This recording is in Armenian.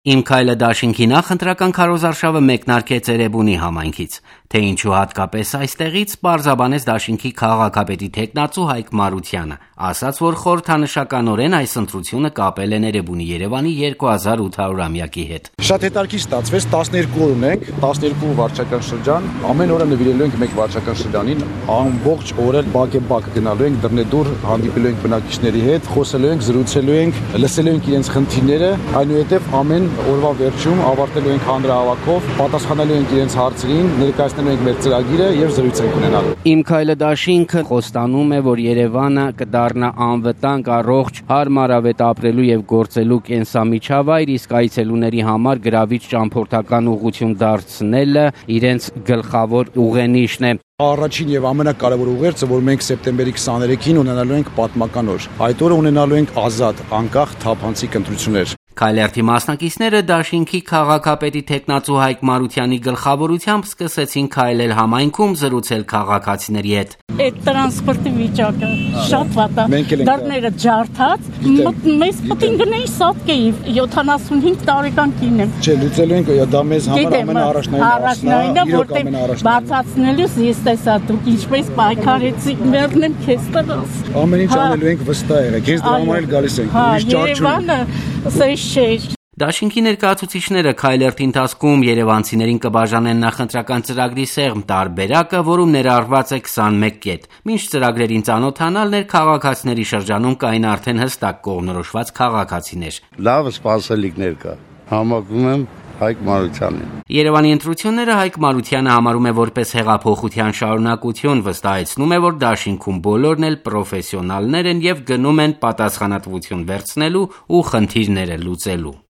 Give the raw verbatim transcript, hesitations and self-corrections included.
Իմ քայլը դաշինքի նախընտրական քարոզարշավը մեկնարկեց Էրեբունի համայնքից, թե ինչու հատկապես այստեղից պարզաբանեց դաշինքի քաղաքապետի թեկնածու Հայկ Մարությանը, ասաց, որ խորհրդանշականորեն այս ընտրությունը կապել են Էրեբունի Երևանի երկու հազար ութ հարյուրամյակի հետ։ Շատ հետաքրքիր ստացվեց, տասներկու օր ունենք, տասներկու վարչական շրջան, ամեն օրը նվիրելու ենք մեկ վարչական շրջանին, ամբողջ օրը բակ է բակ գնալու ենք, դռնեդուր հանդիպելու ենք բնակիչների հետ, խոսելու ենք, զրուցելու ենք, լսելու ենք իրենց խնդիրները, այնուհետև ամեն օրվա վերջում ավարտելու ենք հանրահավաքով, պատասխանելու ենք իրենց հարցերին, ներկայացնելու ենք մեր ծրագիրը եւ զրույց ենք ունենալու։ Իմ քայլը դաշինքը խոստանում է, որ Երևանը կդառնա անվտանգ, առողջ, հարմարավետ ապրելու եւ գործելու կենսամիջավայր, իսկ այցելուների համար գրավիչ ճամփորդական ուղղություն դարձնելը իրենց գլխավոր ուղենիշն է։ Առաջին եւ ամենակարևոր ուղերձը, որ մենք սեպտեմբերի քսաներեքին ունենալու ենք պատմական օր։ Այդ օրը ունենալու ենք ազատ, անկախ, թափանցիկ ընտրություններ։ Քայլերթի մասնակիցները դաշինքի քաղաքապետի թեկնածու Հայկ Մարությանի գլխավորությամբ սկսեցին քայլել համայնքում, զրուցել քաղաքացիների հետ։ Այդ տրանսպորտի վիճակը շատ վատ է։ Դռները ջարդած, մեզ պետք է գնայի սատկեի, յոթանասունհինգ տարեկան կին եմ։ Չէ, լուծելու ենք, դա մեզ համար ամենաառաջնային արդյունքն է, որտեղ բացացնելուց ես տեսա դուք ինչպես պայքարեցիք, մեռնեմ քեզ տղաս։ Ամեն ինչ անելու ենք վստահ եղեք, ես դրա համար էլ գալիս ենք, ուրիշ ճարճ չունենք։ Դաշինքի ներկայացուցիչները քայլերթի ընթացքում երևանցիներին կբաժանեն նախընտրական ծրագրի սեղմ տարբերակը, որում ներառված է քսանմեկ կետ։ Մինչ ծրագրերին ծանոթանալ ներքաղաքացիների շրջանում կային արդեն հստակ կողմնորոշված քաղաքացիներ։ Լավ սպասելիքներ կա։ Համակում եմ Հայկ Մարությանին։ Երևանի ընտրությունները Հայկ Մարությանը համարում է որպես հեղափոխության շարունակություն, վստահեցնում է, որ դաշինքում բոլորն էլ պրոֆեսիոնալներ են եւ գնում են պատասխանատվություն վերցնելու ու խնդիրները լուծելու։